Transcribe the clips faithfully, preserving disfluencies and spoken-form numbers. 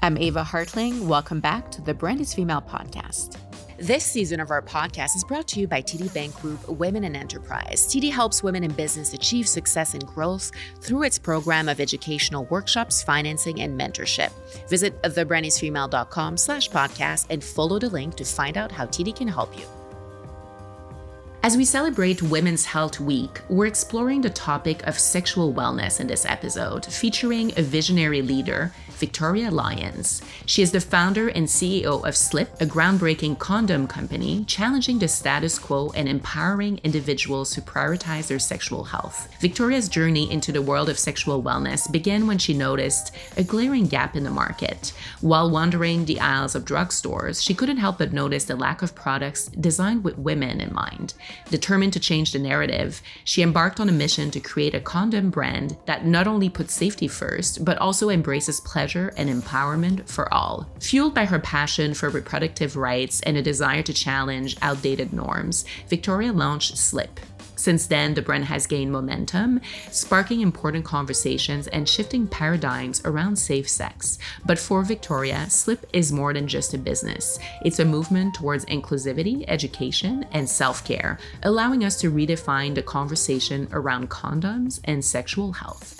I'm Ava Hartling. Welcome back to the Brand is Female podcast. This season of our podcast is brought to you by T D Bank Group Women in Enterprise. T D helps women in business achieve success and growth through its program of educational workshops, financing, and mentorship. Visit thebrandisfemale.com slash podcast and follow the link to find out how T D can help you. As we celebrate Women's Health Week, we're exploring the topic of sexual wellness in this episode, featuring a visionary leader, Victoria Lyons. She is the founder and C E O of Slip, a groundbreaking condom company, challenging the status quo and empowering individuals to prioritize their sexual health. Victoria's journey into the world of sexual wellness began when she noticed a glaring gap in the market. While wandering the aisles of drugstores, she couldn't help but notice the lack of products designed with women in mind. Determined to change the narrative, she embarked on a mission to create a condom brand that not only puts safety first, but also embraces pleasure and empowerment for all. Fueled by her passion for reproductive rights and a desire to challenge outdated norms, Victoria launched Slip. Since then, the brand has gained momentum, sparking important conversations and shifting paradigms around safe sex. But for Victoria, Slip is more than just a business. It's a movement towards inclusivity, education, and self-care, allowing us to redefine the conversation around condoms and sexual health.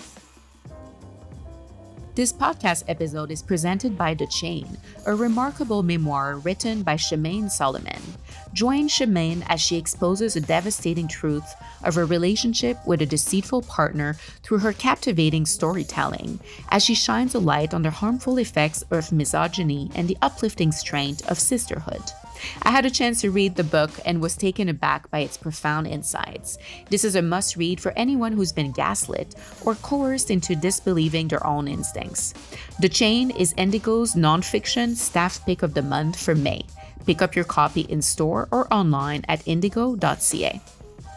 This podcast episode is presented by The Chain, a remarkable memoir written by Shemaine Solomon. Join Shemaine as she exposes a devastating truth of her relationship with a deceitful partner through her captivating storytelling, as she shines a light on the harmful effects of misogyny and the uplifting strength of sisterhood. I had a chance to read the book and was taken aback by its profound insights. This is a must-read for anyone who's been gaslit or coerced into disbelieving their own instincts. The Chain is Indigo's nonfiction staff pick of the month for May. Pick up your copy in store or online at indigo dot c a.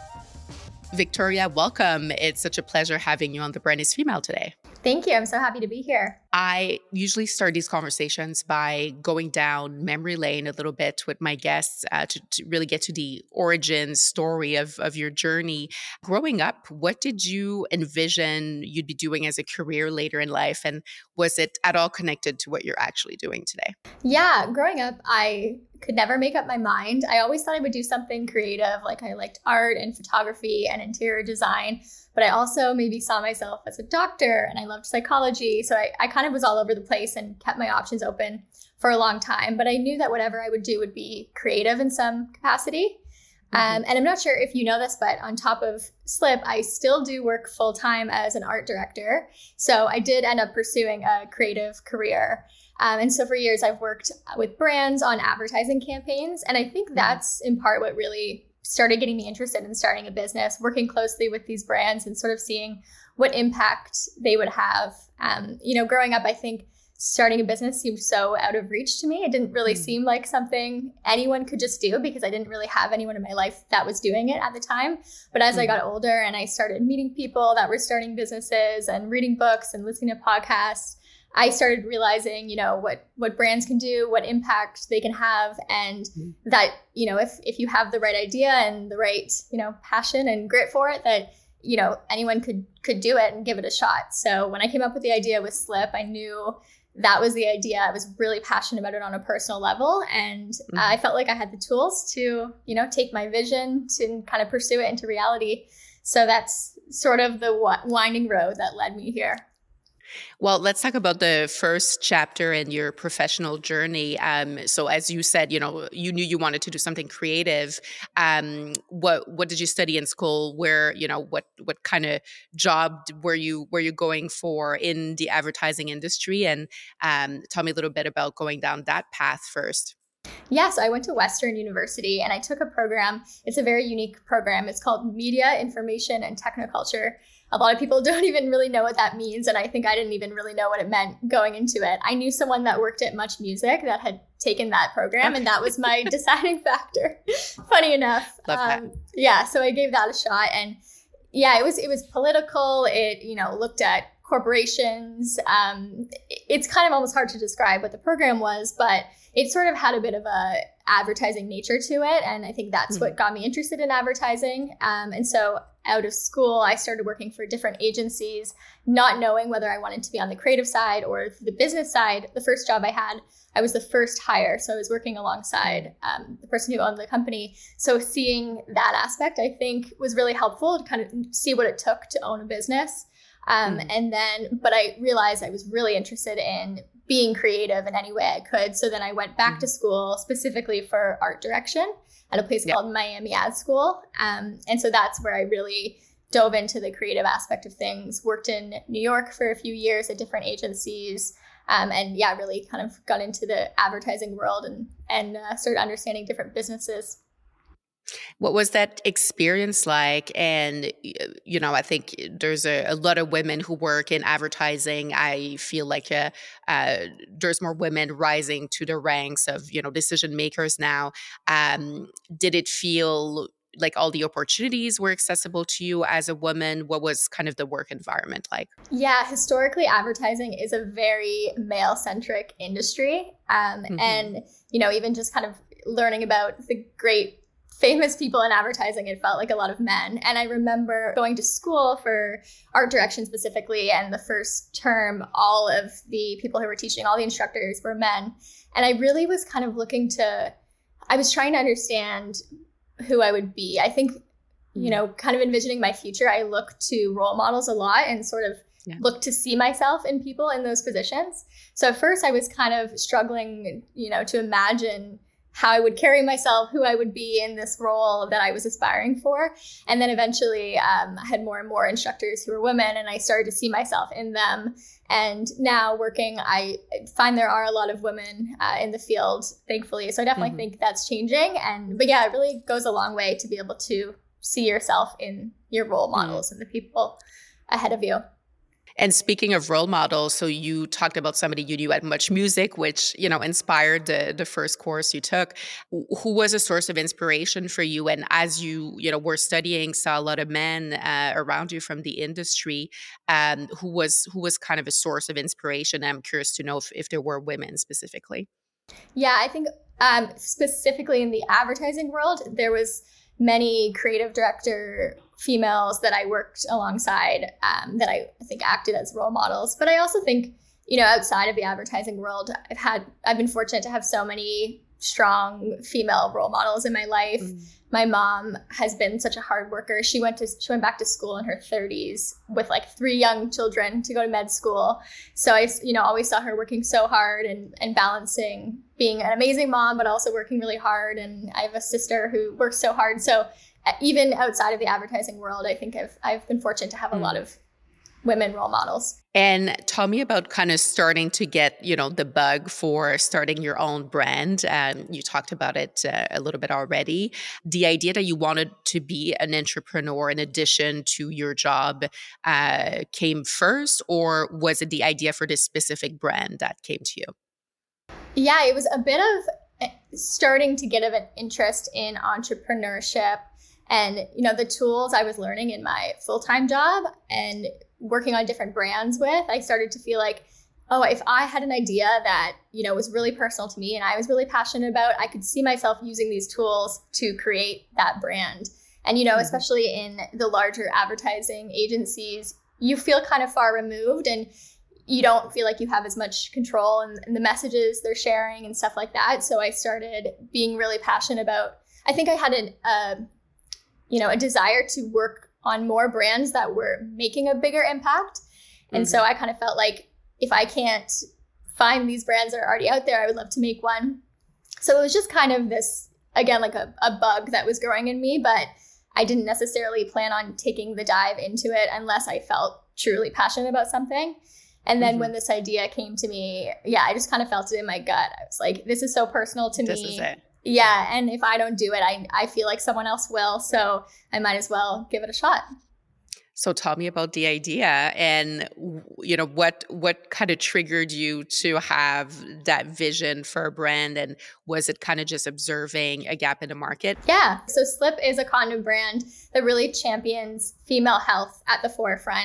Victoria, welcome. It's such a pleasure having you on The Brand is Female today. Thank you. I'm so happy to be here. I usually start these conversations by going down memory lane a little bit with my guests uh, to, to really get to the origin story of, of your journey. Growing up, what did you envision you'd be doing as a career later in life? And was it at all connected to what you're actually doing today? Yeah, growing up, I could never make up my mind. I always thought I would do something creative, like I liked art and photography and interior design. But I also maybe saw myself as a doctor and I loved psychology. So I, I kind of was all over the place and kept my options open for a long time. But I knew that whatever I would do would be creative in some capacity. Mm-hmm. Um, and I'm not sure if you know this, but on top of Slip, I still do work full time as an art director. So I did end up pursuing a creative career. Um, and so for years, I've worked with brands on advertising campaigns. And I think that's in part what really started getting me interested in starting a business, working closely with these brands and sort of seeing what impact they would have. Um, you know, growing up, I think starting a business seemed so out of reach to me. It didn't really mm. seem like something anyone could just do because I didn't really have anyone in my life that was doing it at the time. But as mm. I got older and I started meeting people that were starting businesses and reading books and listening to podcasts, I started realizing, you know, what, what brands can do, what impact they can have, and mm. that, you know, if, if you have the right idea and the right, you know, passion and grit for it, that, you know, anyone could, could do it and give it a shot. So when I came up with the idea with Slip, I knew that was the idea. I was really passionate about it on a personal level. And mm. I felt like I had the tools to, you know, take my vision to kind of pursue it into reality. So that's sort of the winding road that led me here. Well, let's talk about the first chapter in your professional journey. Um, so as you said, you know, you knew you wanted to do something creative. Um, what what did you study in school? Where, you know, what what kind of job were you were you going for in the advertising industry? And um, tell me a little bit about going down that path first. Yeah, so I went to Western University and I took a program. It's a very unique program. It's called Media, Information, and Technoculture. A lot of people don't even really know what that means. And I think I didn't even really know what it meant going into it. I knew someone that worked at Much Music that had taken that program, and that was my deciding factor. Funny enough. Love that. Um, yeah, so I gave that a shot. And yeah, it was it was political. It, you know, looked at corporations. Um, it's kind of almost hard to describe what the program was, but it sort of had a bit of a advertising nature to it. And I think that's mm-hmm. what got me interested in advertising. Um, and so out of school, I started working for different agencies, not knowing whether I wanted to be on the creative side or the business side. The first job I had, I was the first hire. So I was working alongside um, the person who owned the company. So seeing that aspect, I think, was really helpful to kind of see what it took to own a business. Um, mm-hmm. And then, but I realized I was really interested in being creative in any way I could. So then I went back mm-hmm. to school specifically for art direction at a place yep. called Miami Ad School. Um, and so that's where I really dove into the creative aspect of things, worked in New York for a few years at different agencies. Um, and yeah, really kind of got into the advertising world and, and uh, started understanding different businesses. What was that experience like? And, you know, I think there's a, a lot of women who work in advertising. I feel like uh, uh, there's more women rising to the ranks of, you know, decision makers now. Um, did it feel like all the opportunities were accessible to you as a woman? What was kind of the work environment like? Yeah, historically, advertising is a very male-centric industry. Um, mm-hmm. And, you know, even just kind of learning about the great famous people in advertising, it felt like a lot of men. And I remember going to school for art direction specifically, and the first term, all of the people who were teaching, all the instructors were men. And I really was kind of looking to, I was trying to understand who I would be. I think, you know, kind of envisioning my future, I look to role models a lot and sort of yeah. look to see myself in people in those positions. So at first I was kind of struggling, you know, to imagine how I would carry myself, who I would be in this role that I was aspiring for. And then eventually um, I had more and more instructors who were women, and I started to see myself in them. And now working, I find there are a lot of women uh, in the field, thankfully. So I definitely mm-hmm. think that's changing. And but yeah, it really goes a long way to be able to see yourself in your role models mm-hmm. and the people ahead of you. And speaking of role models, so you talked about somebody you knew at Much Music, which, you know, inspired the, the first course you took. Who was a source of inspiration for you? And as you, you know, were studying, saw a lot of men uh, around you from the industry, um, who was who was kind of a source of inspiration? I'm curious to know if, if there were women specifically. Yeah, I think um, specifically in the advertising world, there was many creative director females that I worked alongside um, that I, I think acted as role models. But I also think, you know, outside of the advertising world, I've had, I've been fortunate to have so many strong female role models in my life. Mm. My mom has been such a hard worker. She went to, she went back to school in her thirties with like three young children to go to med school. So I, you know, always saw her working so hard and, and balancing being an amazing mom, but also working really hard. And I have a sister who works so hard. So even outside of the advertising world, I think I've I've been fortunate to have a mm. lot of women role models. And tell me about kind of starting to get, you know, the bug for starting your own brand. And you talked about it uh, a little bit already. The idea that you wanted to be an entrepreneur in addition to your job uh, came first, or was it the idea for this specific brand that came to you? Yeah, it was a bit of starting to get an interest in entrepreneurship. And, you know, the tools I was learning in my full-time job and working on different brands with, I started to feel like, oh, if I had an idea that, you know, was really personal to me and I was really passionate about, I could see myself using these tools to create that brand. And, you know, mm-hmm. especially in the larger advertising agencies, you feel kind of far removed and you don't feel like you have as much control in, in the messages they're sharing and stuff like that. So I started being really passionate about, I think I had an, uh, you know, a desire to work on more brands that were making a bigger impact. And mm-hmm. so I kind of felt like if I can't find these brands that are already out there, I would love to make one. So it was just kind of this, again, like a, a bug that was growing in me, but I didn't necessarily plan on taking the dive into it unless I felt truly passionate about something. And then mm-hmm. when this idea came to me, yeah, I just kind of felt it in my gut. I was like, this is so personal to this me. This is it. Yeah. And if I don't do it, I I feel like someone else will. So I might as well give it a shot. So tell me about the idea and, you know, what what kind of triggered you to have that vision for a brand? And was it kind of just observing a gap in the market? Yeah. So Slip is a condom brand that really champions female health at the forefront.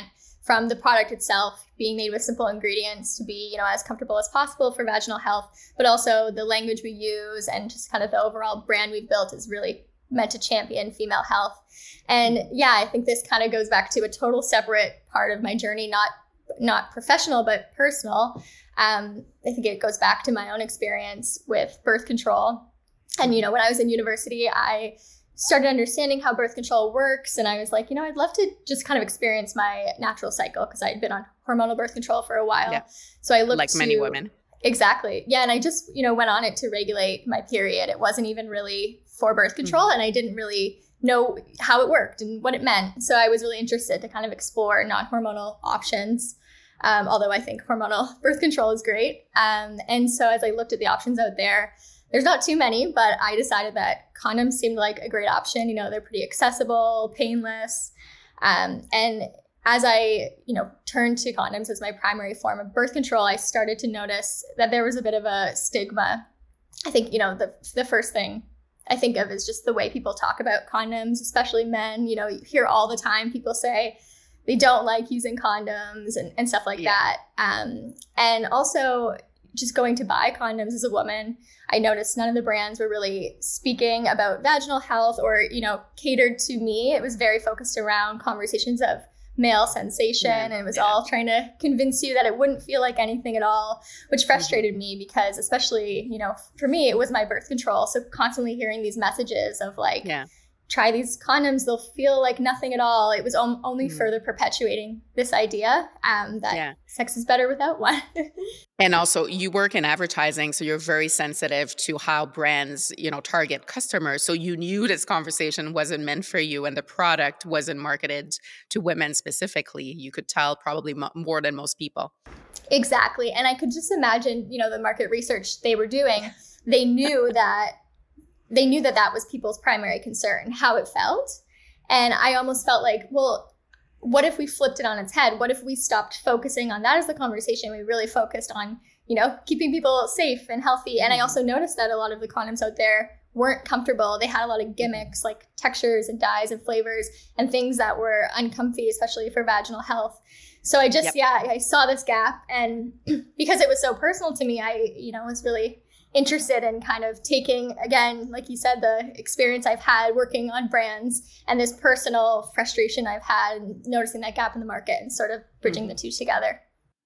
from the product itself being made with simple ingredients to be, you know, as comfortable as possible for vaginal health, but also the language we use and just kind of the overall brand we've built is really meant to champion female health. And yeah, I think this kind of goes back to a total separate part of my journey, not not professional, but personal. Um, I think it goes back to my own experience with birth control. And, you know, when I was in university, I started understanding how birth control works. And I was like, you know, I'd love to just kind of experience my natural cycle because I had been on hormonal birth control for a while. Yeah. So I looked like to, many women. Exactly. Yeah. And I just, you know, went on it to regulate my period. It wasn't even really for birth control. Mm-hmm. And I didn't really know how it worked and what it meant. So I was really interested to kind of explore non-hormonal options. Um, although I think hormonal birth control is great. Um, and so as I looked at the options out there, there's not too many, but I decided that condoms seemed like a great option. You know, they're pretty accessible, painless. Um, and as I, you know, turned to condoms as my primary form of birth control, I started to notice that there was a bit of a stigma. I think, you know, the the first thing I think of is just the way people talk about condoms, especially men. You know, you hear all the time people say they don't like using condoms and, and stuff like yeah. that. Um, and also just going to buy condoms as a woman, I noticed none of the brands were really speaking about vaginal health or, you know, catered to me. It was very focused around conversations of male sensation yeah. and it was yeah. all trying to convince you that it wouldn't feel like anything at all, which frustrated mm-hmm. me because especially, you know, for me, it was my birth control. So constantly hearing these messages of like, yeah. try these condoms, they'll feel like nothing at all. It was om- only mm. further perpetuating this idea um, that yeah. sex is better without one. And also you work in advertising, so you're very sensitive to how brands, you know, target customers. So you knew this conversation wasn't meant for you and the product wasn't marketed to women specifically. You could tell probably mo- more than most people. Exactly. And I could just imagine, you know, the market research they were doing, they knew that they knew that that was people's primary concern, how it felt. And I almost felt like, well, what if we flipped it on its head? What if we stopped focusing on that as the conversation? We really focused on, you know, keeping people safe and healthy. And I also noticed that a lot of the condoms out there weren't comfortable. They had a lot of gimmicks like textures and dyes and flavors and things that were uncomfy, especially for vaginal health. So I just, yep. yeah, I saw this gap. And because it was so personal to me, I, you know, was really interested in kind of taking, again, like you said, the experience I've had working on brands and this personal frustration I've had and noticing that gap in the market and sort of bridging mm-hmm. the two together.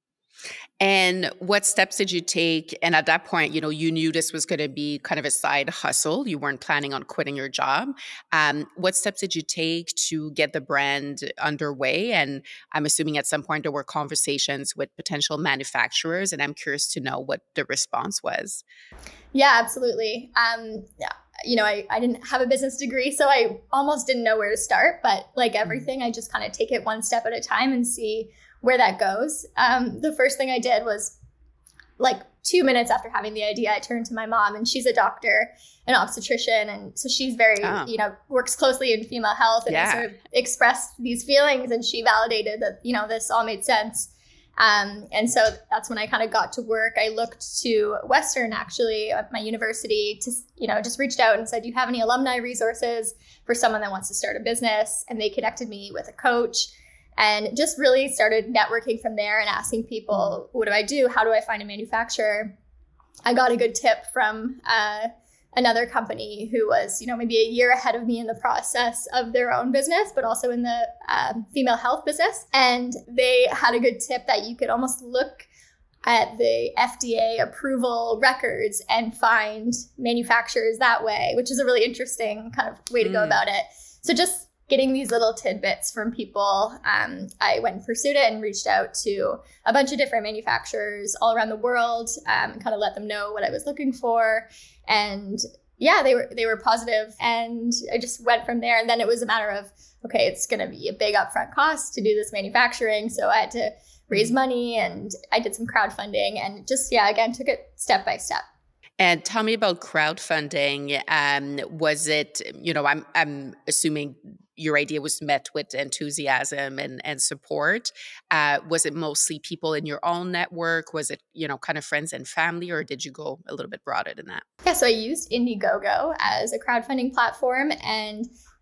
And what steps did you take? And at that point, you know, you knew this was going to be kind of a side hustle. You weren't planning on quitting your job. Um, what steps did you take to get the brand underway? And I'm assuming at some point there were conversations with potential manufacturers, and I'm curious to know what the response was. Yeah, absolutely. Um, yeah. You know, I, I didn't have a business degree, so I almost didn't know where to start. But like everything, I just kind of take it one step at a time and see where that goes. Um, the first thing I did was like two minutes after having the idea, I turned to my mom, and she's a doctor, an obstetrician. And so she's very, oh. you know, works closely in female health and yeah. I sort of expressed these feelings, and she validated that, you know, this all made sense. Um, and so that's when I kind of got to work. I looked to Western, actually, at my university to, you know, just reached out and said, do you have any alumni resources for someone that wants to start a business? And they connected me with a coach and just really started networking from there and asking people, what do I do? How do I find a manufacturer? I got a good tip from uh, another company who was, you know, maybe a year ahead of me in the process of their own business, but also in the um, female health business. And they had a good tip that you could almost look at the F D A approval records and find manufacturers that way, which is a really interesting kind of way to mm. go about it. So just getting these little tidbits from people, um, I went and pursued it and reached out to a bunch of different manufacturers all around the world, um, and kind of let them know what I was looking for. And yeah, they were they were positive, and I just went from there. And then it was a matter of, okay, it's going to be a big upfront cost to do this manufacturing. So I had to raise money, and I did some crowdfunding, and just, yeah, again, took it step by step. And tell me about crowdfunding. Um, was it, you know, I'm I'm assuming your idea was met with enthusiasm and, and support. Uh, was it mostly people in your own network? Was it, you know, kind of friends and family, or did you go a little bit broader than that? Yeah, so I used Indiegogo as a crowdfunding platform, and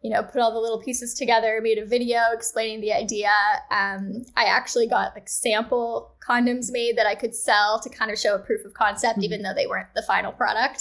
you know, put all the little pieces together, made a video explaining the idea. Um, I actually got like sample condoms made that I could sell to kind of show a proof of concept, mm-hmm. even though they weren't the final product.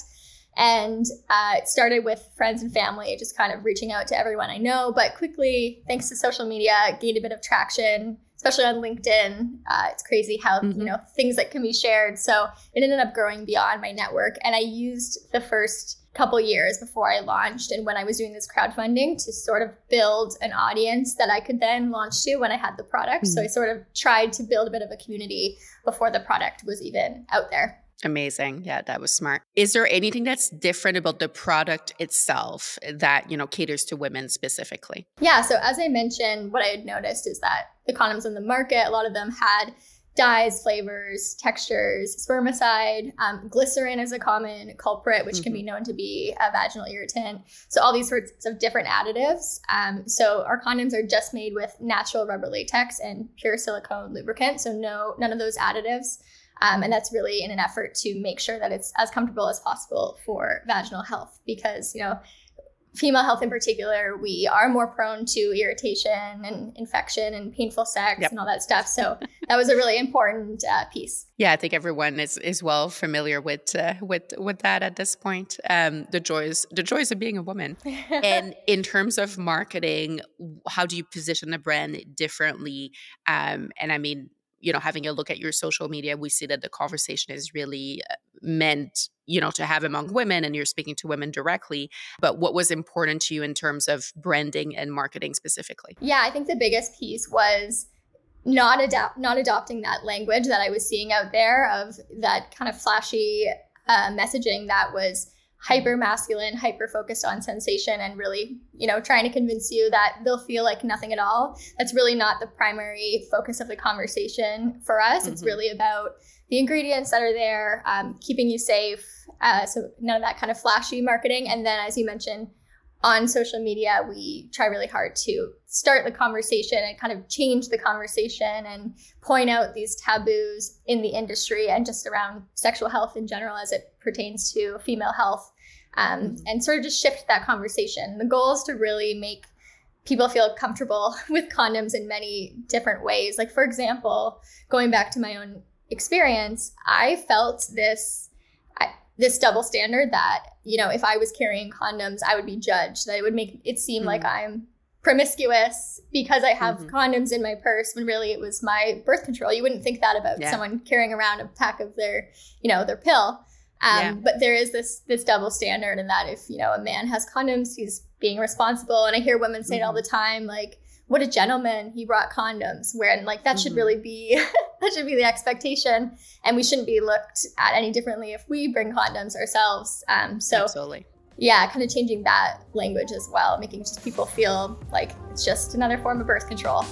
And uh, it started with friends and family, just kind of reaching out to everyone I know. But quickly, thanks to social media, gained a bit of traction, especially on LinkedIn. Uh, it's crazy how, mm-hmm. you know, things that can be shared. So it ended up growing beyond my network. And I used the first couple years before I launched and when I was doing this crowdfunding to sort of build an audience that I could then launch to when I had the product. Mm-hmm. So I sort of tried to build a bit of a community before the product was even out there. Amazing. Yeah, that was smart. Is there anything that's different about the product itself that, you know, caters to women specifically? Yeah. So as I mentioned, what I had noticed is that the condoms on the market, a lot of them had dyes, flavors, textures, spermicide, um, glycerin is a common culprit, which mm-hmm. can be known to be a vaginal irritant. So all these sorts of different additives. Um, so our condoms are just made with natural rubber latex and pure silicone lubricant. So no, none of those additives. Um, and that's really in an effort to make sure that it's as comfortable as possible for vaginal health because, you know, female health in particular, we are more prone to irritation and infection and painful sex yep. and all that stuff. So that was a really important uh, piece. Yeah, I think everyone is, is well familiar with uh, with with that at this point. Um, the joys the joys of being a woman. And in terms of marketing, how do you position the brand differently? Um, and I mean, you know, having a look at your social media, we see that the conversation is really meant, you know, to have among women and you're speaking to women directly. But what was important to you in terms of branding and marketing specifically? Yeah, I think the biggest piece was not adapt, not adopting that language that I was seeing out there of that kind of flashy uh, messaging that was hyper masculine, hyper focused on sensation and really, you know, trying to convince you that they'll feel like nothing at all. That's really not the primary focus of the conversation for us. Mm-hmm. It's really about the ingredients that are there, um, keeping you safe. Uh, so none of that kind of flashy marketing. And then, as you mentioned, on social media, we try really hard to start the conversation and kind of change the conversation and point out these taboos in the industry and just around sexual health in general as it pertains to female health. Um, and sort of just shift that conversation. The goal is to really make people feel comfortable with condoms in many different ways. Like, for example, going back to my own experience, I felt this I, this double standard that, you know, if I was carrying condoms, I would be judged, that it would make it seem mm-hmm. like I'm promiscuous because I have mm-hmm. condoms in my purse when really it was my birth control. You wouldn't think that about yeah. someone carrying around a pack of their, you know, their pill. Um, yeah. But there is this this double standard in that if, you know, a man has condoms, he's being responsible. And I hear women say mm-hmm. it all the time, like, what a gentleman, he brought condoms, where and like that mm-hmm. should really be, that should be the expectation. And we shouldn't be looked at any differently if we bring condoms ourselves. Um, so Absolutely. Yeah, kind of changing that language as well, making just people feel like it's just another form of birth control.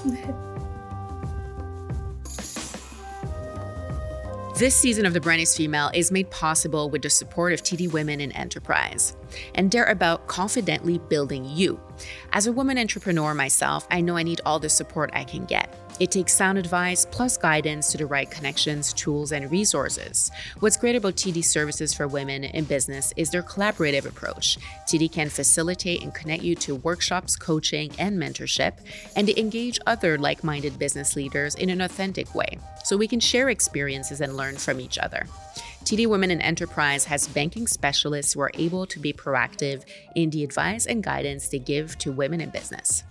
This season of The Brand is Female is made possible with the support of T D Women in Enterprise. And they're about confidently building you. As a woman entrepreneur myself, I know I need all the support I can get. It takes sound advice plus guidance to the right connections, tools, and resources. What's great about T D Services for Women in Business is their collaborative approach. T D can facilitate and connect you to workshops, coaching, and mentorship, and they engage other like-minded business leaders in an authentic way, so we can share experiences and learn from each other. T D Women in Enterprise has banking specialists who are able to be proactive in the advice and guidance they give to women in business.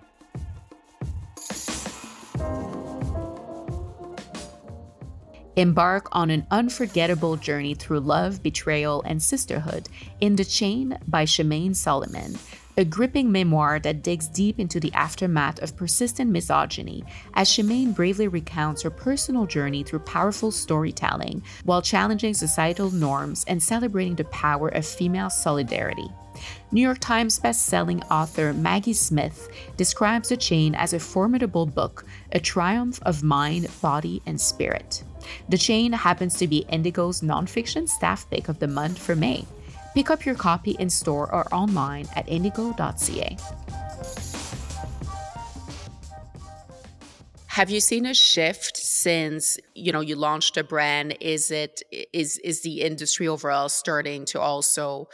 Embark on an unforgettable journey through love, betrayal, and sisterhood in The Chain by Shemaine Solomon, a gripping memoir that digs deep into the aftermath of persistent misogyny as Shemaine bravely recounts her personal journey through powerful storytelling while challenging societal norms and celebrating the power of female solidarity. New York Times best-selling author Maggie Smith describes The Chain as a formidable book, a triumph of mind, body, and spirit. The Chain happens to be Indigo's nonfiction staff pick of the month for May. Pick up your copy in store or online at indigo dot c a. Have you seen a shift since, you know, you launched a brand? Is it is is the industry overall starting to also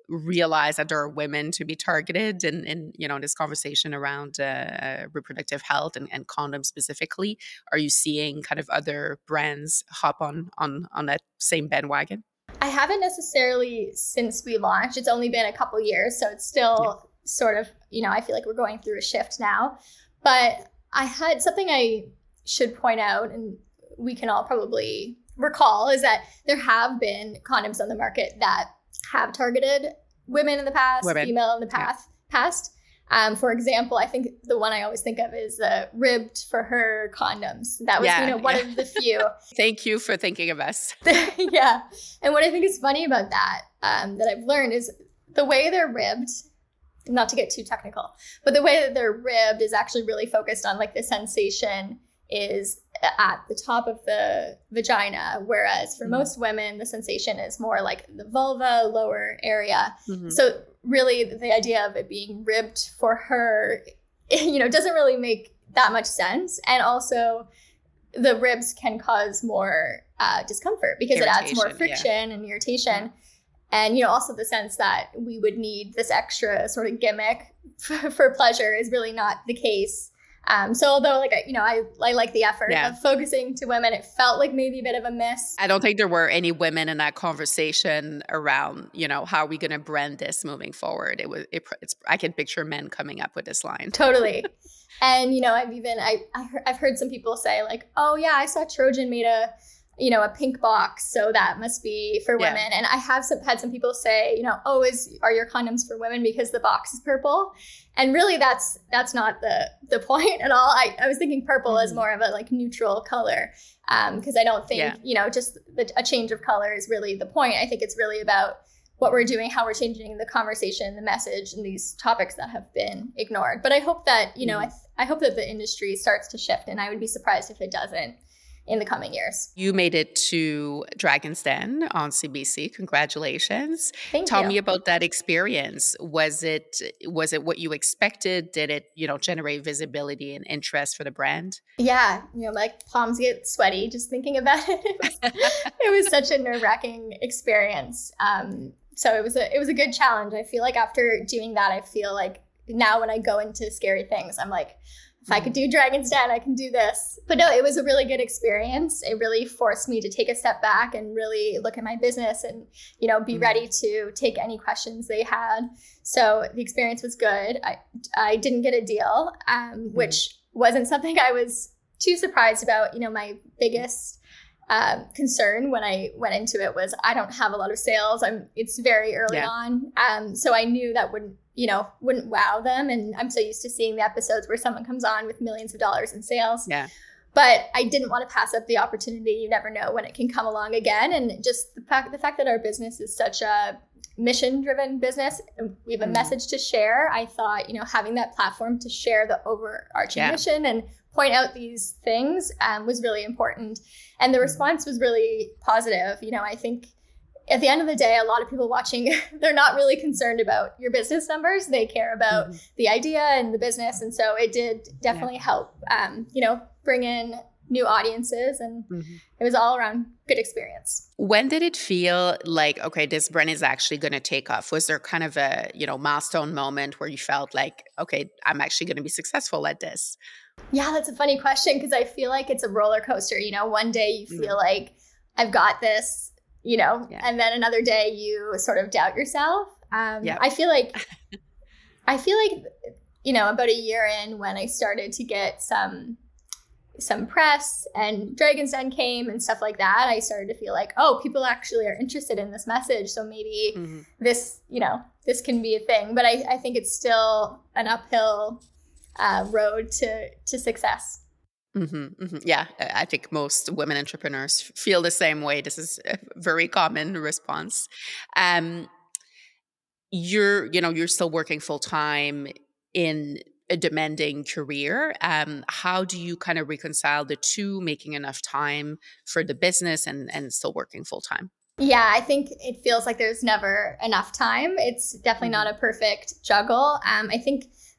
realize that there are women to be targeted in, in you know, this conversation around uh, reproductive health and, and condoms specifically? Are you seeing kind of other brands hop on on on that same bandwagon? I haven't necessarily since we launched. It's only been a couple years, so it's still yeah. sort of, you know, I feel like we're going through a shift now. But I had something I should point out, and we can all probably recall, is that there have been condoms on the market that have targeted women in the past, women. female in the past. Yeah. past. Um, for example, I think the one I always think of is the Ribbed for Her condoms. That was, yeah, you know, one yeah. of the few. Thank you for thinking of us. Yeah. And what I think is funny about that, um, that I've learned is the way they're ribbed, not to get too technical, but the way that they're ribbed is actually really focused on like the sensation is at the top of the vagina, whereas for mm-hmm. most women, the sensation is more like the vulva, lower area. Mm-hmm. So really the idea of it being ribbed for her, you know, doesn't really make that much sense. And also the ribs can cause more uh, discomfort because irritation, it adds more friction yeah. and irritation. Yeah. And, you know, also the sense that we would need this extra sort of gimmick for, for pleasure is really not the case. Um, so although, like, you know, I, I like the effort yeah. of focusing to women, it felt like maybe a bit of a miss. I don't think there were any women in that conversation around, you know, how are we going to brand this moving forward? It was, it, it's, I can picture men coming up with this line. Totally. And, you know, I've even, I, I heard, I've heard some people say like, oh yeah, I saw Trojan made a, you know, a pink box, so that must be for women. Yeah. And I have some, had some people say, you know, oh, is are your condoms for women because the box is purple? And really, that's that's not the the point at all. I, I was thinking purple mm-hmm. as more of a like neutral color, because um, I don't think yeah. you know just the, a change of color is really the point. I think it's really about what we're doing, how we're changing the conversation, the message, and these topics that have been ignored. But I hope that you know, mm-hmm. I, th- I hope that the industry starts to shift, and I would be surprised if it doesn't in the coming years. You made it to Dragon's Den on C B C. Congratulations. Thank Tell you. me about that experience. Was it was it what you expected? Did it, you know, generate visibility and interest for the brand? Yeah, you know, my palms get sweaty just thinking about it. It was, it was such a nerve-wracking experience. Um, so it was a it was a good challenge. I feel like after doing that, I feel like now when I go into scary things, I'm like, if I could do Dragon's Den, I can do this. But no, it was a really good experience. It really forced me to take a step back and really look at my business and, you know, be mm-hmm. ready to take any questions they had. So the experience was good. I, I didn't get a deal, um, mm-hmm. which wasn't something I was too surprised about. You know, my biggest um, concern when I went into it was I don't have a lot of sales. I'm. It's very early yeah. on. Um, so I knew that wouldn't, you know, wouldn't wow them. And I'm so used to seeing the episodes where someone comes on with millions of dollars in sales. Yeah. But I didn't want to pass up the opportunity. You never know when it can come along again. And just the fact, the fact that our business is such a mission-driven business, and we have a mm. message to share. I thought, you know, having that platform to share the overarching yeah. mission and point out these things um, was really important. And the response was really positive. You know, I think at the end of the day, a lot of people watching, they're not really concerned about your business numbers. They care about mm-hmm. the idea and the business. And so it did definitely yeah. help, um, you know, bring in new audiences. And mm-hmm. it was all around good experience. When did it feel like, okay, this brand is actually going to take off? Was there kind of a, you know, milestone moment where you felt like, okay, I'm actually going to be successful at this? Yeah, that's a funny question because I feel like it's a roller coaster. You know, one day you feel mm-hmm. like I've got this, you know, yeah. and then another day you sort of doubt yourself. Um, yeah. I feel like, I feel like, you know, about a year in when I started to get some, some press and Dragon's Den came and stuff like that, I started to feel like, oh, people actually are interested in this message. So maybe mm-hmm. this, you know, this can be a thing, but I, I think it's still an uphill uh, road to, to success. Mm-hmm, mm-hmm. Yeah, I think most women entrepreneurs feel the same way. This is a very common response. Um, you're, you know, you're still working full time in a demanding career. Um, how do you kind of reconcile the two, making enough time for the business and, and still working full time? Yeah, I think it feels like there's never enough time. It's definitely mm-hmm. not a perfect juggle. Um, I think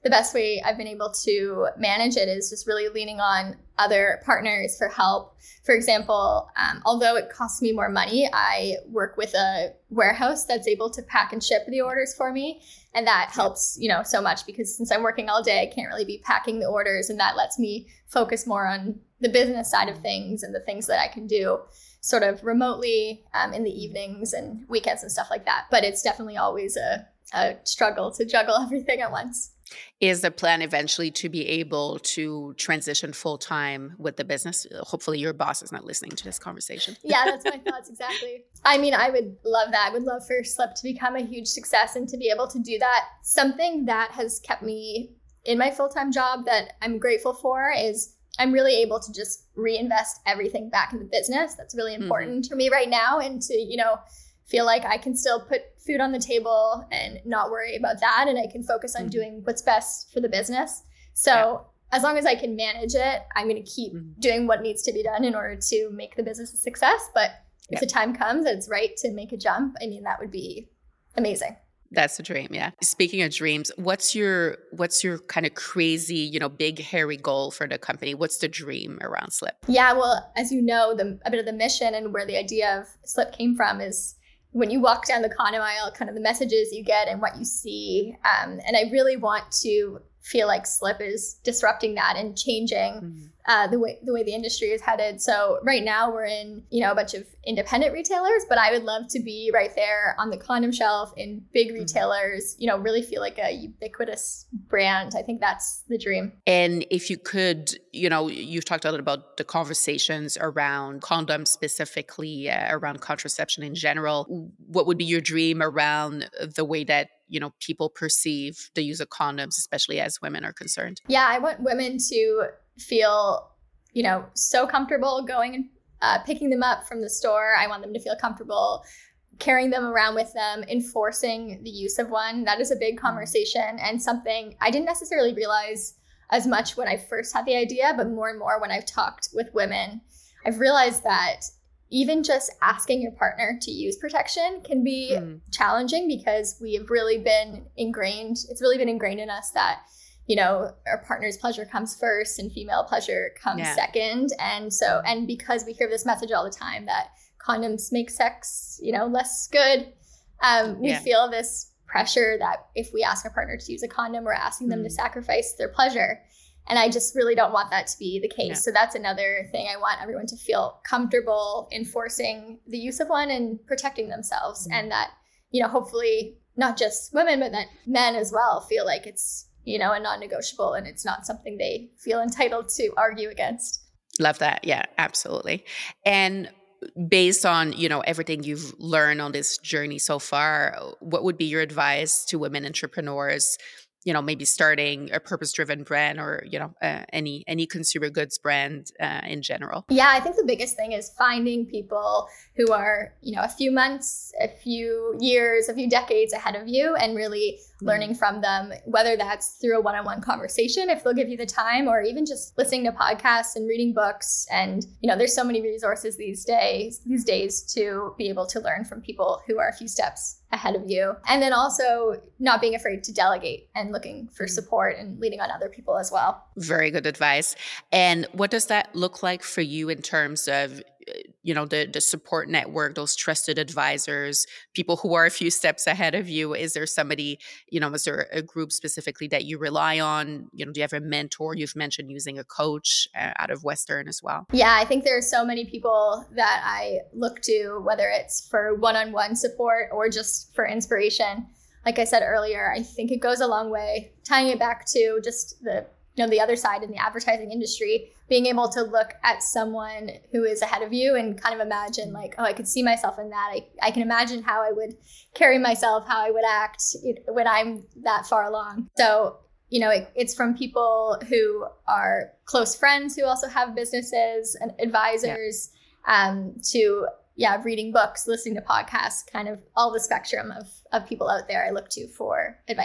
the best way I've been able to manage it is just really leaning on other partners for help. For example, um, although it costs me more money, I work with a warehouse that's able to pack and ship the orders for me. And that helps, you know, so much because since I'm working all day, I can't really be packing the orders, and that lets me focus more on the business side of things and the things that I can do sort of remotely um, in the evenings and weekends and stuff like that. But it's definitely always a, a struggle to juggle everything at once. Is the plan eventually to be able to transition full-time with the business? Hopefully your boss is not listening to this conversation. Yeah, that's my thoughts exactly. I mean, I would love that. I would love for Slip to become a huge success and to be able to do that. Something that has kept me in my full-time job that I'm grateful for is I'm really able to just reinvest everything back in the business. That's really important mm-hmm. for me right now, and to, you know, feel like I can still put food on the table and not worry about that. And I can focus on mm-hmm. doing what's best for the business. So yeah. as long as I can manage it, I'm going to keep mm-hmm. doing what needs to be done in order to make the business a success. But if yeah. the time comes that it's right to make a jump, I mean, that would be amazing. That's a dream. Yeah. Speaking of dreams, what's your, what's your kind of crazy, you know, big, hairy goal for the company? What's the dream around Slip? Yeah. Well, as you know, the, a bit of the mission and where the idea of Slip came from is when you walk down the condom aisle, kind of the messages you get and what you see. Um, and I really want to feel like Slip is disrupting that and changing mm-hmm. uh, the way the way the industry is headed. So right now we're in, you know, a bunch of independent retailers, but I would love to be right there on the condom shelf in big retailers, mm-hmm. you know, really feel like a ubiquitous brand. I think that's the dream. And if you could, you know, you've talked a little about the conversations around condoms specifically, uh, around contraception in general. What would be your dream around the way that, you know, people perceive the use of condoms, especially as women are concerned? Yeah, I want women to feel, you know, so comfortable going and uh, picking them up from the store. I want them to feel comfortable carrying them around with them, enforcing the use of one. That is a big conversation and something I didn't necessarily realize as much when I first had the idea, but more and more when I've talked with women, I've realized that even just asking your partner to use protection can be mm. challenging because we have really been ingrained. It's really been ingrained in us that, you know, our partner's pleasure comes first and female pleasure comes yeah. second. And so, and because we hear this message all the time that condoms make sex, you know, less good, um, we yeah. feel this pressure that if we ask our partner to use a condom, we're asking them mm. to sacrifice their pleasure. And I just really don't want that to be the case. Yeah. So that's another thing. I want everyone to feel comfortable enforcing the use of one and protecting themselves. Mm-hmm. And that, you know, hopefully not just women, but that men as well feel like it's, you know, a non-negotiable and it's not something they feel entitled to argue against. Love that. Yeah, absolutely. And based on, you know, everything you've learned on this journey so far, what would be your advice to women entrepreneurs, you know, maybe starting a purpose-driven brand or, you know, uh, any any consumer goods brand uh, in general? Yeah, I think the biggest thing is finding people who are, you know, a few months, a few years, a few decades ahead of you and really mm-hmm. learning from them, whether that's through a one-on-one conversation, if they'll give you the time, or even just listening to podcasts and reading books. And, you know, there's so many resources these days, these days to be able to learn from people who are a few steps ahead of you. And then also not being afraid to delegate and looking for support and leaning on other people as well. Very good advice. And what does that look like for you in terms of, you know, the, the support network, those trusted advisors, people who are a few steps ahead of you? Is there somebody, you know, is there a group specifically that you rely on? You know, do you have a mentor? You've mentioned using a coach uh, out of Western as well. Yeah, I think there are so many people that I look to, whether it's for one-on-one support or just for inspiration. Like I said earlier, I think it goes a long way. Tying it back to just the, you know, the other side in the advertising industry, being able to look at someone who is ahead of you and kind of imagine like, oh, I could see myself in that. I, I can imagine how I would carry myself, how I would act when I'm that far along. So, you know, it, it's from people who are close friends who also have businesses and advisors yeah. um, to, yeah, reading books, listening to podcasts, kind of all the spectrum of, of people out there I look to for advice.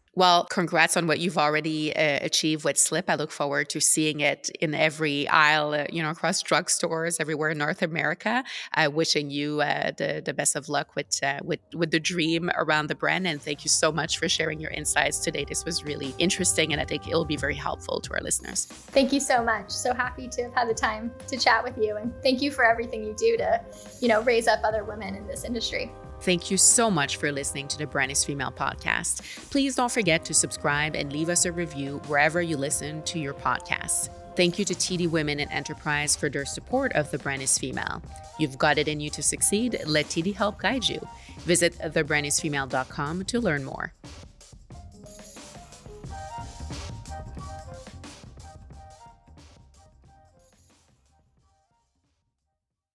Well, congrats on what you've already uh, achieved with Slip. I look forward to seeing it in every aisle, uh, you know, across drugstores everywhere in North America. Uh, wishing you uh, the the best of luck with uh, with with the dream around the brand. And thank you so much for sharing your insights today. This was really interesting, and I think it'll be very helpful to our listeners. Thank you so much. So happy to have had the time to chat with you, and thank you for everything you do to, you know, raise up other women in this industry. Thank you so much for listening to the Brand is Female podcast. Please don't forget to subscribe and leave us a review wherever you listen to your podcasts. Thank you to T D Women in Enterprise for their support of the Brand is Female. You've got it in you to succeed. Let T D help guide you. Visit the brand is female dot com to learn more.